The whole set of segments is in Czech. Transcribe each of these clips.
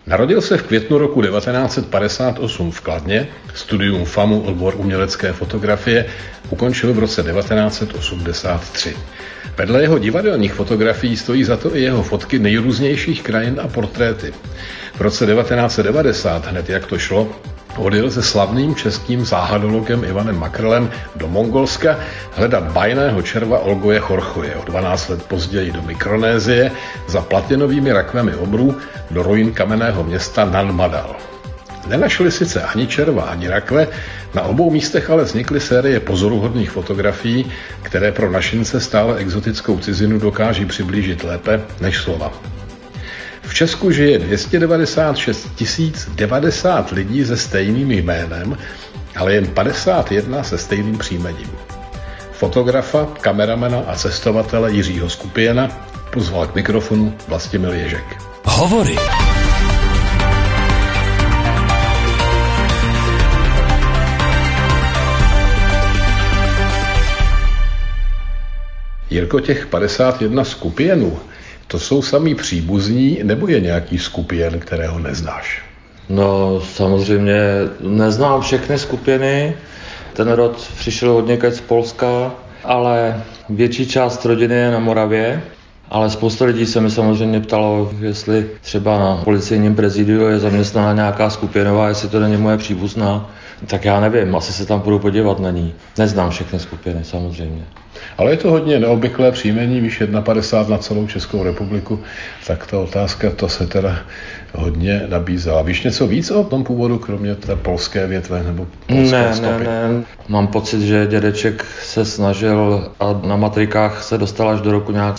Narodil se v květnu roku 1958 v Kladně, studium FAMU, odbor umělecké fotografie, ukončil v roce 1983. Vedle jeho divadelních fotografií stojí za to i jeho fotky nejrůznějších krajin a portréty. V roce 1990, hned jak to šlo, odjel se slavným českým záhadologem Ivanem Makrelem do Mongolska hledat bajného červa Olgoje Chorchoje, o 12 let později do Mikronésie za platinovými rakvemi obrů do ruin kamenného města Nan Madal. Nenašli sice ani červa, ani rakve, na obou místech ale vznikly série pozoruhodných fotografií, které pro našince stále exotickou cizinu dokáží přiblížit lépe než slova. V Česku žije 296 090 lidí se stejným jménem, ale jen 51 se stejným příjmením. Fotografa, kameramana a cestovatele Jiřího Skupěna pozval k mikrofonu Vlastimil Ježek. Hovory. Jirko, těch 51 Skupěnů, to jsou samý příbuzní, nebo je nějaký Skupěn, kterého neznáš? No, samozřejmě neznám všechny Skupěny. Ten rod přišel odněkud z Polska, ale větší část rodiny je na Moravě. Ale spousta lidí se mi samozřejmě ptalo, jestli třeba na policejním prezidiu je zaměstnaná nějaká Skupěnová, jestli to není moje příbuzná. Tak já nevím, asi se tam půjdu podívat na ní. Neznám všechny Skupěny, samozřejmě. Ale je to hodně neobvyklé příjmení, víš, 51 na celou Českou republiku, tak ta otázka, to se teda hodně nabízela. Víš něco víc o tom původu, kromě té polské větve nebo polské stopy? Ne. Mám pocit, že dědeček se snažil a na matrikách se dostal až do roku nějak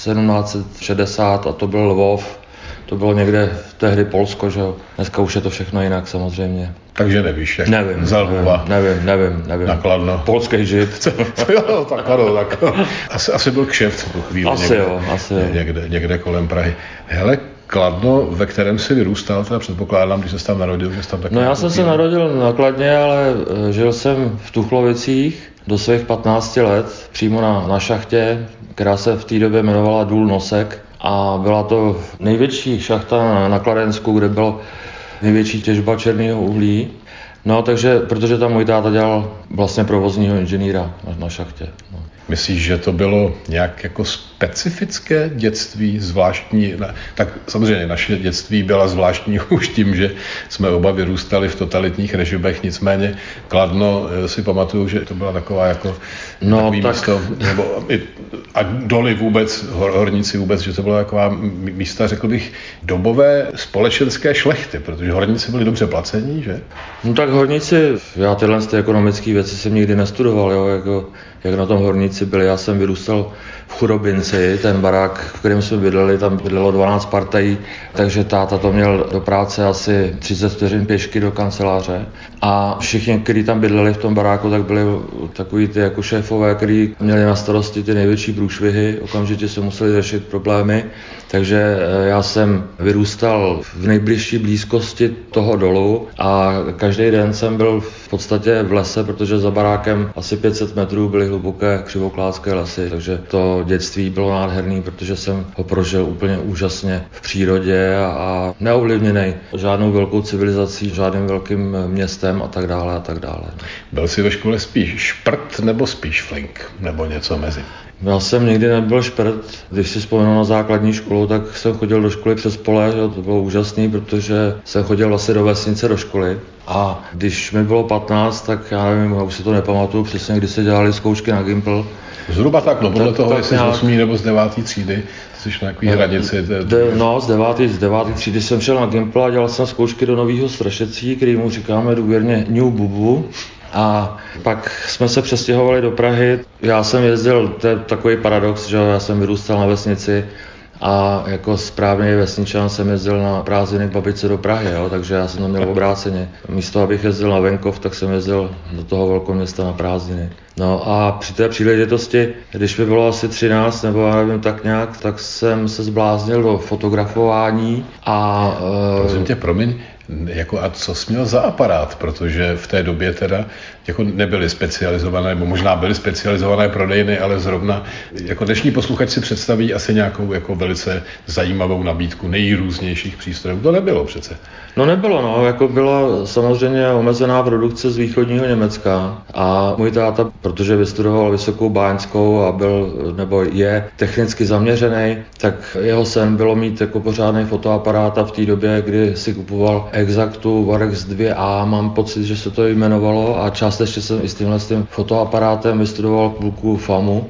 1760 a to byl Lvov. To bylo někde tehdy Polsko, že jo. Dneska už je to všechno jinak samozřejmě. Takže nevíš, jak nevím, za Lvova. Nevím. Na Kladno. Polský žid. Jo, tak ano. Asi byl kšeft v tu chvíli. Asi jo. Někde kolem Prahy. Hele, Kladno, ve kterém jsi vyrůstal, teda předpokládám, když jsi tam narodil, že jsi tam taky... No já jsem se narodil na Kladně, ale žil jsem v Tuchlovicích do svých 15 let, přímo na šachtě, která se v té době jmenovala Důl Nosek. A byla to největší šachta na Kladensku, kde byla největší těžba černého uhlí. No, takže, protože tam můj táta dělal vlastně provozního inženýra na šachtě. No. Myslíš, že to bylo nějak jako specifické dětství, zvláštní? Tak samozřejmě naše dětství byla zvláštní už tím, že jsme oba vyrůstali v totalitních režimech, nicméně Kladno si pamatuju, že to byla taková jako takový místo, nebo a doly vůbec, horníci vůbec, že to byla taková místa, řekl bych, dobové společenské šlechty, protože horníci byli dobře placení, že? No tak horníci, já tyhle ekonomické věci jsem nikdy nestudoval, jo, jako jak na tom horníci byli. Já jsem vyrůstal v Chudobinci, ten barák, v kterém jsme bydleli, tam bydlelo 12 partají, takže táta to měl do práce asi 30 vteřin pěšky do kanceláře. A všichni, kteří tam bydleli v tom baráku, tak byli takový ty jako šéfové, kteří měli na starosti ty největší průšvihy, okamžitě se museli řešit problémy. Takže já jsem vyrůstal v nejbližší blízkosti toho dolu a každý den jsem byl v podstatě v lese, protože za barákem asi 500 metrů byly hluboké křivoklátské lesy, takže to dětství bylo nádherný, protože jsem ho prožil úplně úžasně v přírodě a neovlivněný žádnou velkou civilizací, žádným velkým městem a tak dále a tak dále. Byl jsi ve škole spíš šprt nebo spíš flink, nebo něco mezi? Já jsem nikdy nebyl šprt. Když si vzpomenu na základní školu, tak jsem chodil do školy přes pole, že? To bylo úžasný, protože jsem chodil vlastně do vesnice do školy. A když mi bylo 15, tak já nevím, já už si to nepamatuju přesně, kdy se dělali zkoušky na Gimpl. Zhruba tak, no podle toho, jestli z 8. nebo z 9. třídy, jsi na takový hranici. Z 9. třídy jsem šel na Gimpl a dělal jsem zkoušky do Nového Strašecí, který mu říkáme důvěrně New Bubu. A pak jsme se přestěhovali do Prahy. Já jsem jezdil, to je takový paradox, že já jsem vyrůstal na vesnici a jako správný vesničan jsem jezdil na prázdniny k babičce do Prahy, jo, takže já jsem to měl obráceně. Místo, abych jezdil na venkov, tak jsem jezdil do toho velkoměsta na prázdniny. No a při té příležitosti, když mi bylo asi 13 nebo já nevím tak nějak, tak jsem se zbláznil do fotografování a... Prosím tě, promiň, Jako a co jsi měl za aparát, protože v té době teda jako nebyly specializované, nebo možná byly specializované prodejny, ale zrovna jako dnešní posluchač si představí asi nějakou jako velice zajímavou nabídku nejrůznějších přístrojů. To nebylo přece. No nebylo, no, jako byla samozřejmě omezená produkce z východního Německa a můj táta, protože vystudoval Vysokou báňskou a byl, nebo je technicky zaměřený, tak jeho sen bylo mít jako pořádný fotoaparát a v té době, kdy si kupoval Exactu Varex 2A, mám pocit, že se to jmenovalo a částečně jsem i s tímhle fotoaparátem vystudoval půlku FAMu.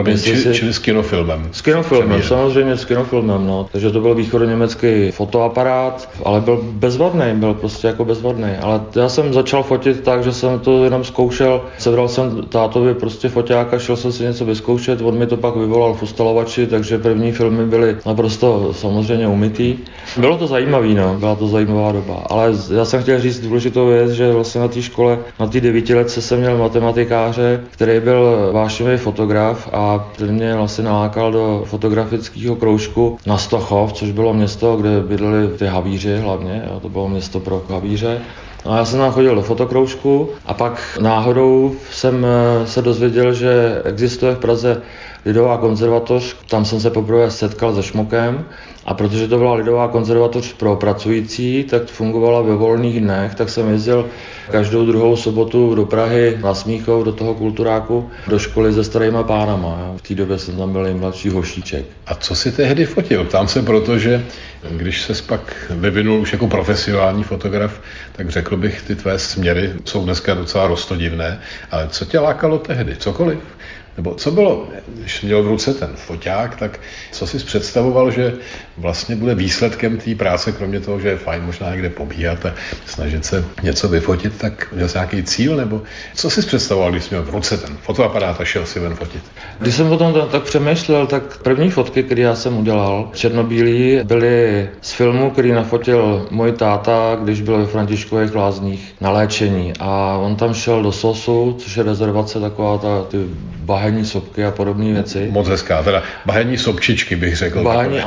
Čili s kinofilmem. S kinofilmem, samozřejmě s kinofilmem, no. Takže to byl východoněmecký fotoaparát, ale byl bezvadný, byl prostě jako bezvadný. Ale já jsem začal fotit tak, že jsem to jenom zkoušel. Sebral jsem tátovi prostě foťáka, šel jsem si něco vyzkoušet, on mi to pak vyvolal v ustalovači, takže první filmy byly naprosto samozřejmě umytý. Bylo to zajímavý, no, byla to zajímavá doba. Ale já jsem chtěl říct důležitou věc, že vlastně na té škole, na té 9letce jsem měl matematikáře, který byl vášnivý fotograf a ten mě vlastně nalákal do fotografického kroužku na Stochov, což bylo město, kde bydleli ty havíři hlavně, jo, to bylo město pro havíře. A já jsem tam chodil do fotokroužku a pak náhodou jsem se dozvěděl, že existuje v Praze Lidová konzervatoř, tam jsem se poprvé setkal se Šmokem a protože to byla Lidová konzervatoř pro pracující, tak fungovala ve volných dnech, tak jsem jezdil každou druhou sobotu do Prahy na Smíchov, do toho kulturáku, do školy se starýma pánama. Jo. V té době jsem tam byl nejmladší hošíček. A co si tehdy fotil? Ptám se proto, že když ses pak vyvinul už jako profesionální fotograf, tak řekl bych, ty tvé směry jsou dneska docela roztodivné, ale co tě lákalo tehdy? Cokoliv? Nebo co bylo, když měl v ruce ten foťák, tak co jsi představoval, že vlastně bude výsledkem té práce, kromě toho, že je fajn možná někde pobíhat a snažit se něco vyfotit, tak měl jsi nějaký cíl, nebo co jsi představoval, když jsi měl v ruce ten fotoaparát a šel si ven fotit? Když jsem o tom tak přemýšlel, tak první fotky, které já jsem udělal, černobílý, byly z filmu, který nafotil můj táta, když byl ve Františkových Lázních na léčení a on tam šel do Sosu, což je rezervace taková ty bahenní sopky a podobné věci. Moc hezká, teda bahenní sopčičky bych řekl. Bahenní,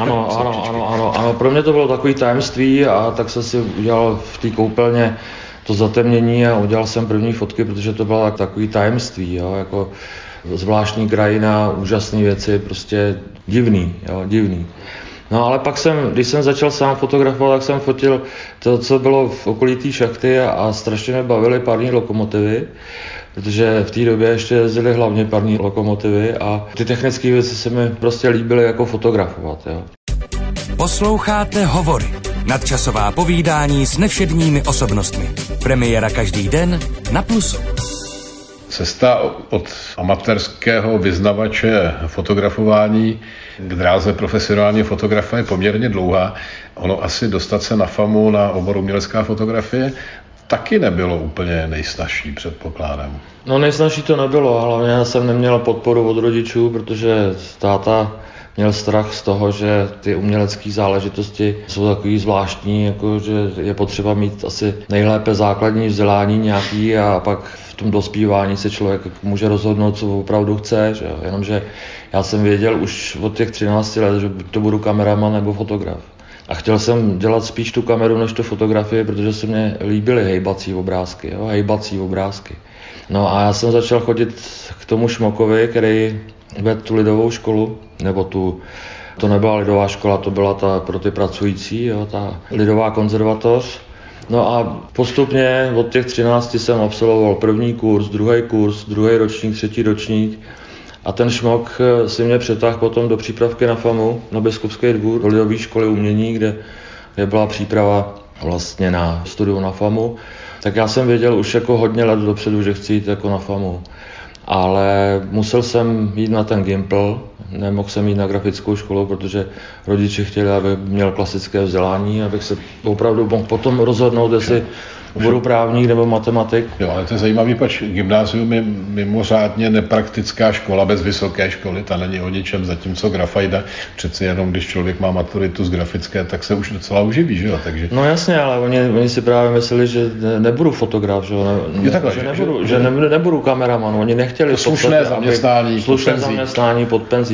ano. Pro mě to bylo takový tajemství a tak jsem si udělal v té koupelně to zatemnění a udělal jsem první fotky, protože to bylo takový tajemství, jo, jako zvláštní krajina, úžasné věci, prostě divný. No ale pak když jsem začal sám fotografovat, tak jsem fotil to, co bylo v okolí té šachty a strašně mě bavily parní lokomotivy, protože v té době ještě jezdily hlavně parní lokomotivy a ty technické věci se mi prostě líbily jako fotografovat. Jo. Posloucháte Hovory, nadčasová povídání s nevšedními osobnostmi. Premiéra každý den na Plusu. Cesta od amatérského vyznavače fotografování k dráze profesionálního fotografa je poměrně dlouhá. Ono asi dostat se na FAMu na obor umělecká fotografie taky nebylo úplně nejsnažší, předpokládám. No nejsnažší to nebylo, hlavně já jsem neměl podporu od rodičů, protože táta měl strach z toho, že ty umělecké záležitosti jsou takový zvláštní, jako že je potřeba mít asi nejlépe základní vzdělání nějaký a pak v tom dospívání se člověk může rozhodnout, co opravdu chce, že? Jenomže já jsem věděl už od těch 13 let, že to budu kameraman nebo fotograf. A chtěl jsem dělat spíš tu kameru než tu fotografii, protože se mně líbily hejbací obrázky. No a já jsem začal chodit k tomu Šmokovi, který vedl tu lidovou školu, nebo to nebyla lidová škola, to byla ta pro ty pracující, jo, ta lidová konzervatoř. No a postupně od těch 13 jsem absolvoval první kurz, druhý ročník, třetí ročník. A ten Šmok si mě přetáhl potom do přípravky na FAMu, na Biskupský dvůr, do lidové školy umění, kde byla příprava vlastně na studiu na FAMu. Tak já jsem věděl už jako hodně let dopředu, že chci jít jako na FAMu. Ale musel jsem jít na ten Gimpl, nemohl jsem jít na grafickou školu, protože rodiče chtěli, abych měl klasické vzdělání, abych se opravdu mohl potom rozhodnout, jestli budu právník nebo matematik. Jo, ale to je zajímavý, pač gymnázium je mimořádně nepraktická škola bez vysoké školy, ta není o ničem, zatímco grafajda, přeci jenom když člověk má maturitu z grafické, tak se už docela uživí, že jo, takže... No jasně, ale oni si právě mysleli, že nebudu fotograf, že jo, nebudu kameraman, oni nechtěli slušné zaměstnání pod penzí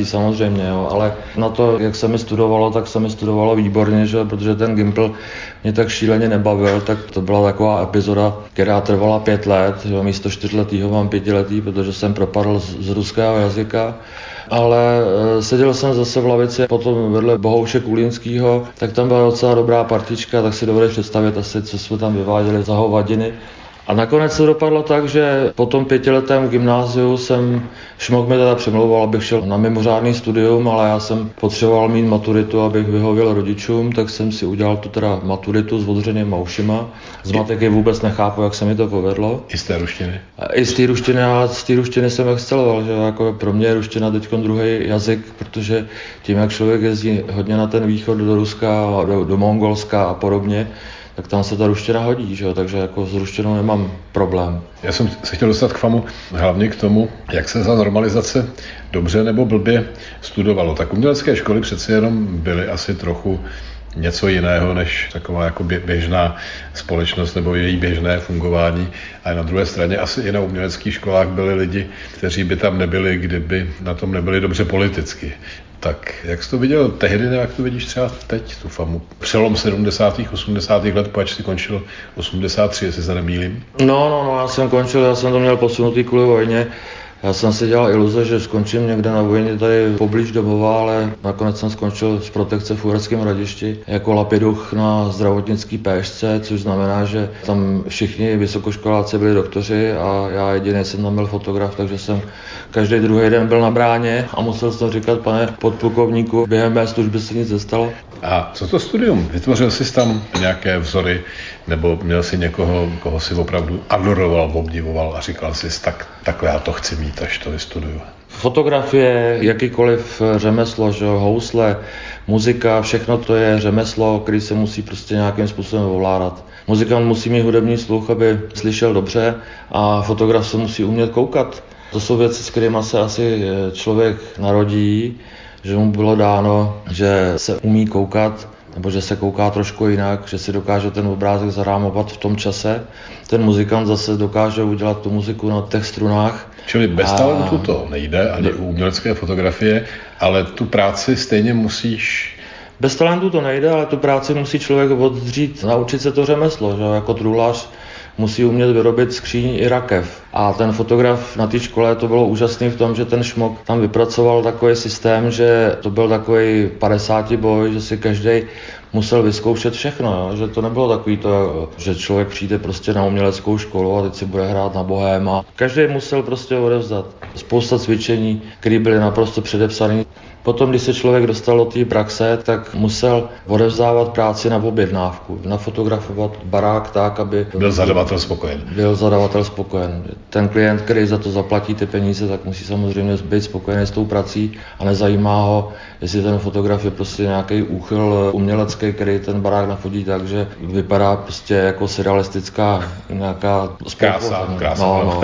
samozřejmě, jo, ale na to, jak se mi studovalo, tak se mi studovalo výborně, že, protože ten Gimpl mě tak šíleně nebavil, tak to byla taková epizoda, která trvala 5 let, jo, místo 4letýho mám 5letý, protože jsem propadl z ruského jazyka. Ale seděl jsem zase v lavici potom vedle Bohouše Kulínského, tak tam byla docela dobrá partička, tak si dovedeš představit asi, co jsme tam vyváděli za hovadiny. A nakonec se dopadlo tak, že po tom 5letém gymnáziu Šmok mi teda přemlouval, abych šel na mimořádný studium, ale já jsem potřeboval mít maturitu, abych vyhověl rodičům, tak jsem si udělal tu teda maturitu s odřenýma ušima. Z matiky vůbec nechápu, jak se mi to povedlo. I z té ruštiny? I z té ruštiny, a z té ruštiny jsem exceloval, že jako pro mě je ruština teď druhý jazyk, protože tím, jak člověk jezdí hodně na ten východ do Ruska, do Mongolska a podobně, tak tam se ta ruština hodí, že jo? Takže jako s ruštinou nemám problém. Já jsem se chtěl dostat k FAMu hlavně k tomu, jak se za normalizace dobře nebo blbě studovalo. Tak umělecké školy přeci jenom byly asi trochu něco jiného než taková jako běžná společnost nebo její běžné fungování. A na druhé straně asi i na uměleckých školách byli lidi, kteří by tam nebyli, kdyby na tom nebyli dobře politicky. Tak jak jsi to viděl tehdy, jak to vidíš třeba teď, tu FAMu? Přelom 70. 80. let, pač si končil 83, jestli se nemýlím. No, já jsem končil, já jsem to měl posunutý kvůli vojně. Já jsem si dělal iluze, že skončím někde na vojně tady poblíž domova, ale nakonec jsem skončil z protekce v Uherském Hradišti jako lapiduch na zdravotnický péšce, což znamená, že tam všichni vysokoškoláci byli doktoři a já jediný jsem tam byl fotograf, takže jsem každý druhý den byl na bráně a musel jsem říkat, pane podplukovníku, během mé služby se nic nestalo. A co to studium? Vytvořil jsi tam nějaké vzory, nebo měl jsi někoho, koho si opravdu adoroval, obdivoval a říkal jsi, takhle já to chci mít, až to vystuduju? Fotografie, jakýkoliv řemeslo, že housle, muzika, všechno to je řemeslo, který se musí prostě nějakým způsobem ovládat. Muzikant musí mít hudební sluch, aby slyšel dobře, a fotograf se musí umět koukat. To jsou věci, s kterými se asi člověk narodí, že mu bylo dáno, že se umí koukat, nebo že se kouká trošku jinak, že si dokáže ten obrázek zarámovat v tom čase. Ten muzikant zase dokáže udělat tu muziku na těch strunách. Čili bez talentu to nejde, ani u umělecké fotografie, ale tu práci stejně musíš... Bez talentu to nejde, ale tu práci musí člověk oddřít, naučit se to řemeslo, že jako truhlář musí umět vyrobit skříň i rakev. A ten fotograf na té škole, to bylo úžasný v tom, že ten Šmok tam vypracoval takový systém, že to byl takový 50 boj, že si každý musel vyzkoušet všechno, jo? Že to nebylo takový to, že člověk přijde prostě na uměleckou školu a teď si bude hrát na bohéma. Každý musel prostě odevzdat spousta cvičení, které byly naprosto předepsané. Potom, když se člověk dostal do té praxe, tak musel odevzdávat práci na objednávku, nafotografovat barák tak, aby byl zadavatel spokojen. Byl zadavatel spokojen. Ten klient, který za to zaplatí ty peníze, tak musí samozřejmě být spokojený s tou prací a nezajímá ho, jestli ten fotograf je prostě nějaký úchyl umělecký, který ten barák nafotí tak, že vypadá prostě jako surrealistická nějaká krása. No.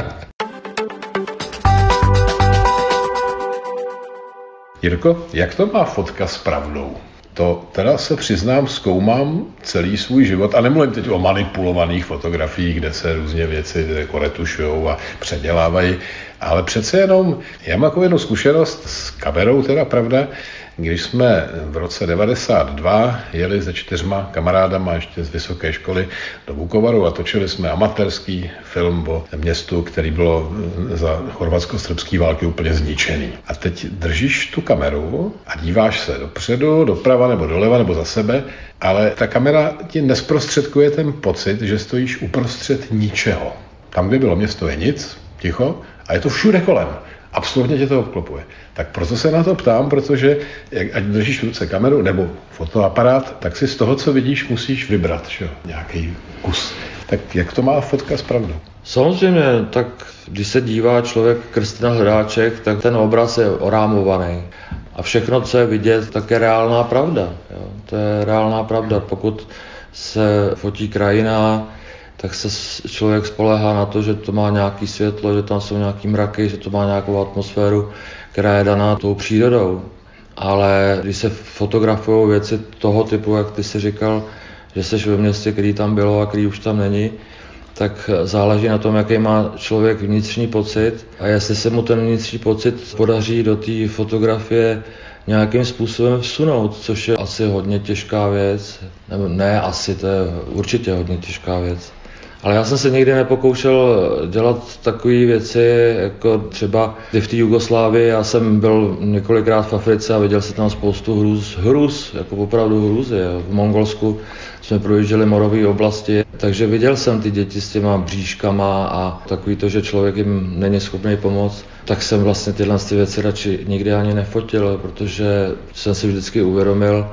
Jirko, jak to má fotka s pravdou? To teda se přiznám, zkoumám celý svůj život a nemluvím teď o manipulovaných fotografiích, kde se různě věci jako retušujou a předělávají, ale přece jenom já mám jako jednu zkušenost s kamerou, teda pravda, když jsme v roce 92 jeli se 4 kamarádama ještě z vysoké školy do Vukovaru a točili jsme amatérský film o městu, který bylo za chorvatsko-srbské války úplně zničený. A teď držíš tu kameru a díváš se dopředu, doprava nebo doleva nebo za sebe, ale ta kamera ti nesprostředkuje ten pocit, že stojíš uprostřed ničeho. Tam, kde bylo město, je nic, ticho, a je to všude kolem. Absolutně tě to obklopuje. Tak proto se na to ptám, protože ať držíš v ruce kameru nebo fotoaparát, tak si z toho, co vidíš, musíš vybrat nějaký kus. Tak jak to má fotka s pravdou? Samozřejmě, tak když se dívá člověk Kristina Hledáček, tak ten obraz je orámovaný. A všechno, co je vidět, tak je reálná pravda. Jo. To je reálná pravda. Pokud se fotí krajina, tak se člověk spoléhá na to, že to má nějaké světlo, že tam jsou nějaký mraky, že to má nějakou atmosféru, která je daná tou přírodou. Ale když se fotografují věci toho typu, jak ty jsi říkal, že jsi ve městě, který tam bylo a který už tam není, tak záleží na tom, jaký má člověk vnitřní pocit a jestli se mu ten vnitřní pocit podaří do té fotografie nějakým způsobem vsunout, což je asi hodně těžká věc. Nebo ne asi, to je určitě hodně těžká věc. Ale já jsem se nikdy nepokoušel dělat takové věci, jako třeba v té Jugoslávii. Já jsem byl několikrát v Africe a viděl jsem tam spoustu hrůz, jako opravdu hrůzy. V Mongolsku jsme projížděli morové oblasti, takže viděl jsem ty děti s těma bříškama a takový to, že člověk jim není schopný pomoct. Tak jsem vlastně tyhle věci radši nikdy ani nefotil, protože jsem si vždycky uvědomil,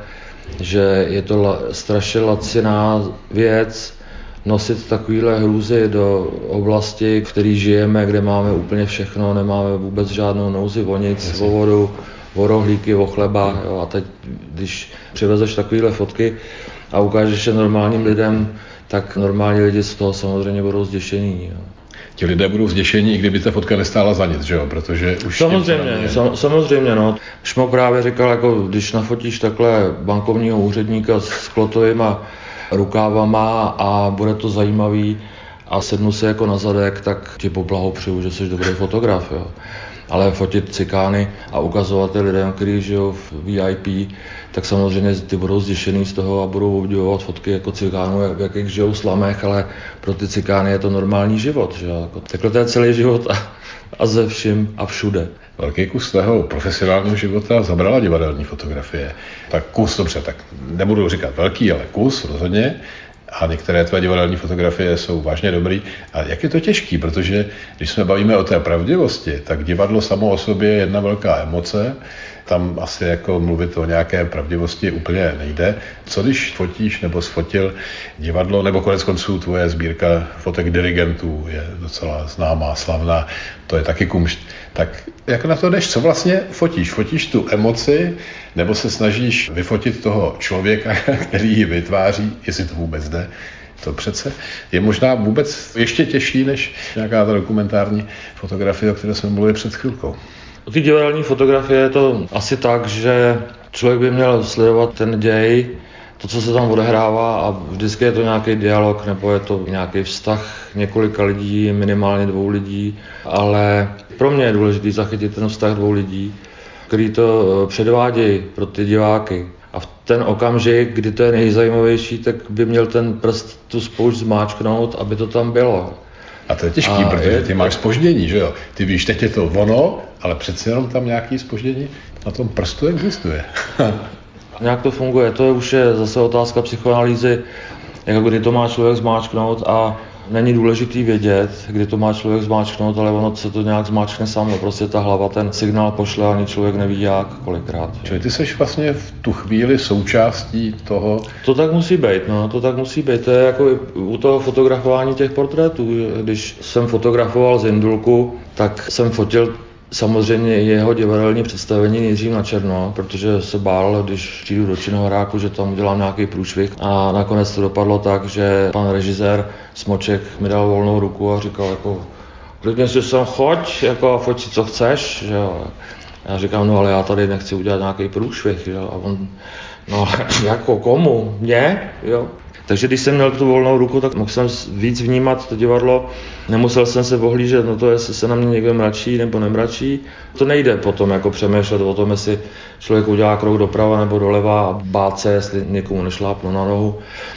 že je to strašně laciná věc, nosit takovýhle hrůzy do oblasti, v které žijeme, kde máme úplně všechno, nemáme vůbec žádnou nouzi o nic, o vodu, o rohlíky, o chleba. Jo. A teď, když přivezeš takovýhle fotky a ukážeš je normálním lidem, tak normální lidi z toho samozřejmě budou zděšení. Jo. Ti lidé budou zděšení, i kdyby ta fotka nestála za nic, že jo? Protože už samozřejmě, no. Šmok právě říkal, jako když nafotíš takhle bankovního úředníka s klotovýma rukávama a bude to zajímavý a sednu si jako na zadek, tak ti poblahopřeju, že jsi dobrý fotograf, jo. Ale fotit cikány a ukazovat lidem, kteří žijou v VIP, tak samozřejmě ty budou zděšený z toho a budou obdivovat fotky jako cikánů, jak žijou slamech, ale pro ty cikány je to normální život, že jo. Takhle to je celý život a ze vším a všude. Velký kus svého profesionálního života zabrala divadelní fotografie. Tak kus, dobře, tak nebudu říkat velký, ale kus rozhodně. A některé tvé divadelní fotografie jsou vážně dobrý. A jak je to těžký, protože když jsme bavíme o té pravdivosti, tak divadlo samo o sobě je jedna velká emoce. Tam asi jako mluvit o nějaké pravdivosti úplně nejde. Co když fotíš nebo sfotil divadlo, nebo konec konců tvoje sbírka fotek dirigentů je docela známá, slavná, to je taky kumšt. Tak jak na to jdeš? Co vlastně fotíš? Fotíš tu emoci, nebo se snažíš vyfotit toho člověka, který ji vytváří, jestli to vůbec jde? To přece je možná vůbec ještě těžší než nějaká ta dokumentární fotografie, o které jsme mluvili před chvilkou. U té divadelní fotografie je to asi tak, že člověk by měl sledovat ten děj, to, co se tam odehrává a vždycky je to nějaký dialog nebo je to nějaký vztah několika lidí, minimálně 2 lidí, ale pro mě je důležité zachytit ten vztah 2 lidí, který to předvádějí pro ty diváky. A v ten okamžik, kdy to je nejzajímavější, tak by měl ten prst tu spoušť zmáčknout, aby to tam bylo. A to je těžký, protože ty máš zpoždění, že jo? Ty víš, teď je to ono, ale přece jenom tam nějaký zpoždění na tom prstu existuje. Nějak to funguje, to už je zase otázka psychoanalýzy, jako kdy to má člověk zmáčknout a není důležitý vědět, kdy to má člověk zmáčknout, ale ono se to nějak zmáčkne samo, prostě ta hlava ten signál pošle, ani člověk neví jak, kolikrát. Čili ty seš vlastně v tu chvíli součástí toho? To tak musí být, no, to tak musí být, to je jako u toho fotografování těch portrétů, když jsem fotografoval z Indulku, tak jsem fotil samozřejmě jeho divadelní představení nejdřív na černo, protože se bál, když přijdu do Činohráku, že tam udělám nějaký průšvih. A nakonec to dopadlo tak, že pan režisér Smoček mi dal volnou ruku a říkal jako klidně si sem choď, jako foť si co chceš, že jo. Já říkám, no ale já tady nechci udělat nějaký průšvih, jo. A on, no jako komu? Mně? Jo. Takže když jsem měl tu volnou ruku, tak mohl jsem víc vnímat to divadlo. Nemusel jsem se ohlížet na to, jestli se na mě někdo mračí nebo nemračí. To nejde potom jako přemýšlet o tom, jestli člověk udělá krok doprava nebo doleva a bát se, jestli někomu nešlápnu na nohu.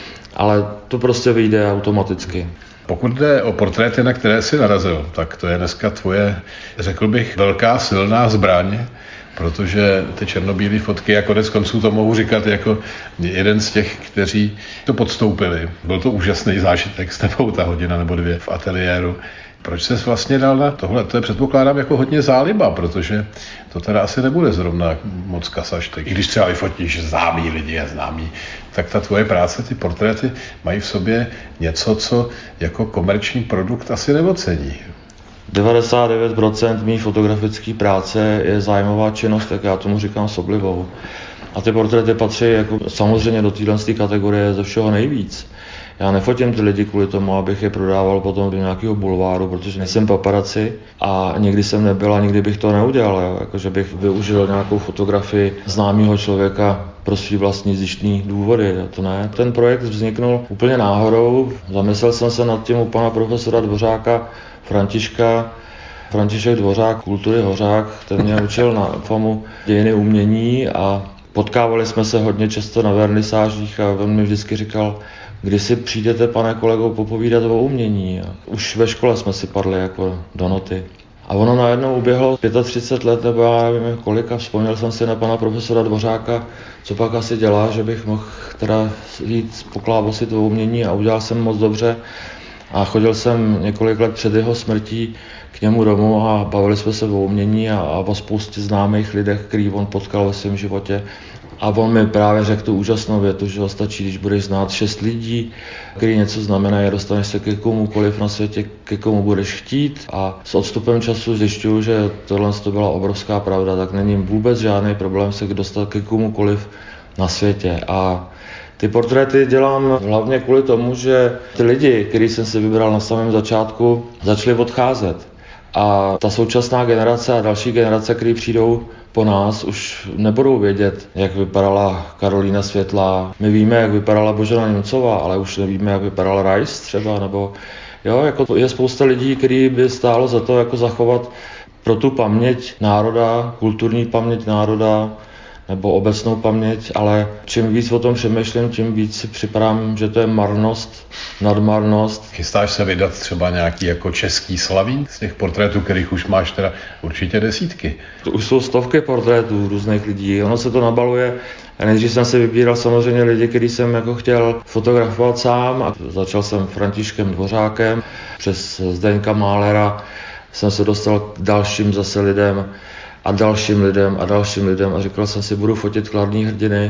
Ale to prostě vyjde automaticky. Pokud jde o portréty, na které jsi narazil, tak to je dneska tvoje, řekl bych, velká silná zbraň, protože ty černobílé fotky, a konec konců to mohu říkat jako jeden z těch, kteří to podstoupili. Byl to úžasný zážitek s tebou ta hodina nebo 2 v ateliéru. Proč ses vlastně dal na tohle? To je předpokládám jako hodně záliba, protože to teda asi nebude zrovna moc kasaštek. I když třeba vyfotíš známý lidi a známý, tak ta tvoje práce, ty portréty mají v sobě něco, co jako komerční produkt asi neocení. 99% mý fotografické práce je zájmová činnost, tak já tomu říkám s oblibou. A ty portréty patří jako samozřejmě do téhle kategorie ze všeho nejvíc. Já nefotím ty lidi kvůli tomu, abych je prodával potom do nějakého bulváru, protože nejsem paparaci a nikdy jsem nebyl a nikdy bych to neudělal. Jo. Jakože bych využil nějakou fotografii známého člověka pro svý vlastní zištní důvody. To ne. Ten projekt vzniknul úplně náhodou. Zamyslel jsem se nad tím u pana profesora Dvořáka, František Dvořák, kultury Hořák, ten mě učil na FAMu dějiny umění a potkávali jsme se hodně často na vernisážích a on mi vždycky říkal, kdy si přijdete, pane kolego, popovídat o umění. A už ve škole jsme si padli jako do noty. A ono najednou uběhlo 35 let, nebo já nevím kolik, a vzpomněl jsem si na pana profesora Dvořáka, co pak asi dělá, že bych mohl teda jít poklábosit o umění a udělal jsem moc dobře. A chodil jsem několik let před jeho smrtí k němu domů a bavili jsme se o umění a o spoustě známých lidech, který on potkal ve svém životě. A on mi právě řekl tu úžasnou větu, že stačí, když budeš znát 6 lidí, který něco znamenají a dostaneš se ke komukoliv na světě, ke komu budeš chtít. A s odstupem času zjišťuju, že tohle to byla obrovská pravda, tak není vůbec žádný problém se dostat ke komukoliv na světě. A ty portréty dělám hlavně kvůli tomu, že ty lidi, který jsem si vybral na samém začátku, začali odcházet. A ta současná generace a další generace, které přijdou po nás, už nebudou vědět, jak vypadala Karolína Světlá. My víme, jak vypadala Božena Němcová, ale už nevíme, jak vypadal Rais třeba, nebo jo, jako je spousta lidí, který by stálo za to jako zachovat pro tu paměť národa, kulturní paměť národa, nebo obecnou paměť, ale čím víc o tom přemýšlím, tím víc si připadám, že to je marnost, nadmarnost. Chystáš se vydat třeba nějaký jako český slavín z těch portrétů, kterých už máš teda určitě desítky? To už jsou stovky portrétů různých lidí, ono se to nabaluje. Nejdřív jsem si vybíral samozřejmě lidi, který jsem jako chtěl fotografovat sám a začal jsem Františkem Dvořákem, přes Zdeňka Málera jsem se dostal k dalším zase lidem, a dalším lidem a říkal jsem si, budu fotit kladný hrdiny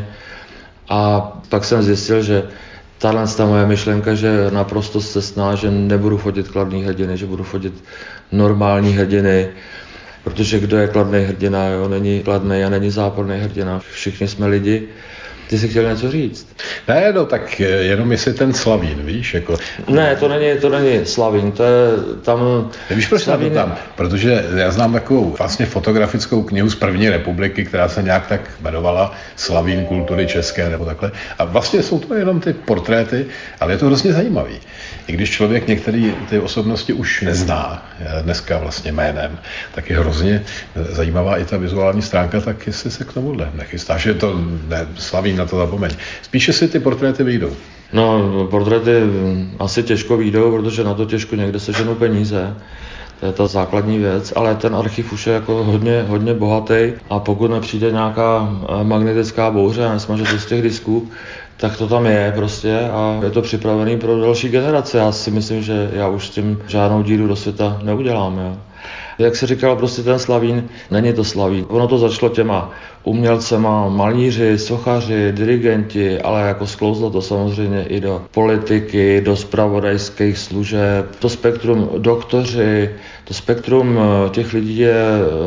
a pak jsem zjistil, že tahle moje myšlenka, že je naprosto scestná, že nebudu fotit kladný hrdiny, že budu fotit normální hrdiny, protože kdo je kladný hrdina, jo, není kladný a není záporný hrdina, všichni jsme lidi. Ty jsi chtěl něco říct? Ne, no tak jenom jestli ten slavín, víš, jako... Ne, to není slavín, to je tam... Víš, proč slavín... tam? Protože já znám takovou vlastně fotografickou knihu z první republiky, která se nějak tak jmenovala Slavín kultury české nebo takhle. A vlastně jsou to jenom ty portréty, ale je to hrozně zajímavý. I když člověk některé ty osobnosti už nezná dneska vlastně jménem, tak je hrozně zajímavá i ta vizuální stránka, tak jestli se k tomuhle nechystáš, že to ne, Slavín, na to zapomeň. Spíše si ty portréty vyjdou. No, portréty asi těžko vyjdou, protože na to těžko někde seženou peníze. To je ta základní věc, ale ten archiv už je jako hodně bohatý a pokud nepřijde nějaká magnetická bouře a nesmaže to z těch disků, tak to tam je prostě a je to připravený pro další generace. Já si myslím, že já už s tím žádnou díru do světa neudělám. Jo. Jak se říkal, prostě ten slavín, není to slavín. Ono to začalo těma umělcema, malíři, sochaři, dirigenti, ale jako sklouzlo to samozřejmě i do politiky, do zpravodajských služeb. To spektrum doktoři, to spektrum těch lidí je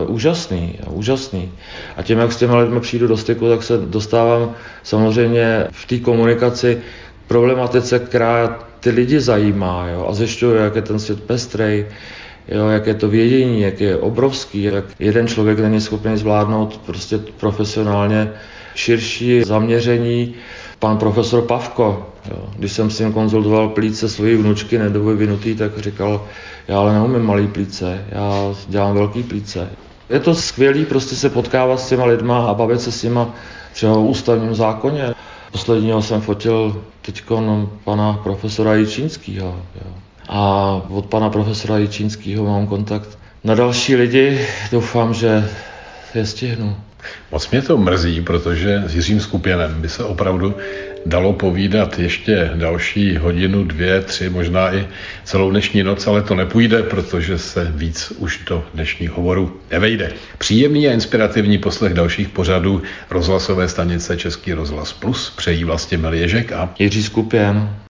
úžasný. A tím, jak s těmi lidmi přijdu do styku, tak se dostávám samozřejmě v té komunikaci problematice, která ty lidi zajímá, jo, a zjišťuju, jak je ten svět pestrej, jo, jak je to vědění, jak je obrovský, jak jeden člověk není schopný zvládnout prostě profesionálně širší zaměření. Pan profesor Pavko, jo, když jsem s ním konzultoval plíce svojí vnučky nedovyvinutý, tak říkal, já ale neumím malý plíce, já dělám velký plíce. Je to skvělý prostě se potkávat s těma lidma a bavit se s nima třeba o ústavním zákoně. Posledního jsem fotil teďko pana profesora Jičínskýho. Jo. A od pana profesora Jičínskýho mám kontakt na další lidi. Doufám, že je stihnu. Moc mě to mrzí, protože s Jiřím Skupěnem by se opravdu dalo povídat ještě další hodinu, 2, 3, možná i celou dnešní noc, ale to nepůjde, protože se víc už do dnešních hovorů nevejde. Příjemný a inspirativní poslech dalších pořadů rozhlasové stanice Český rozhlas Plus přejí Vlastimil Ježek a Jiří Skupěn.